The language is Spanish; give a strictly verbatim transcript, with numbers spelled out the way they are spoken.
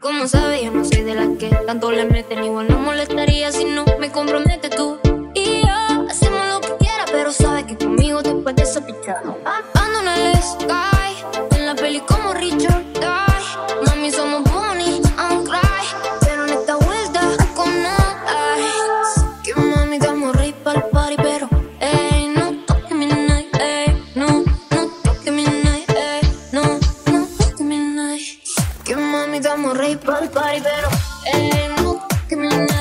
Como sabes, yo no soy de las que tanto le meten. Igual no molestaría si no me comprometes tú y yo. Hacemos lo que quieras, pero sabes que conmigo te puedes sospechar. Ando en el sky, en la peli como Richard Die. Mami, somos Bonnie and Clyde, pero en esta vuelta con ice. Que mami, damos rey pa'l party, pero ey, no toques mi night, ey, no, no toques mi night, ey, no, no toques mi night. Que mami, damos rey pa'l party, pero ey, no toques mi night.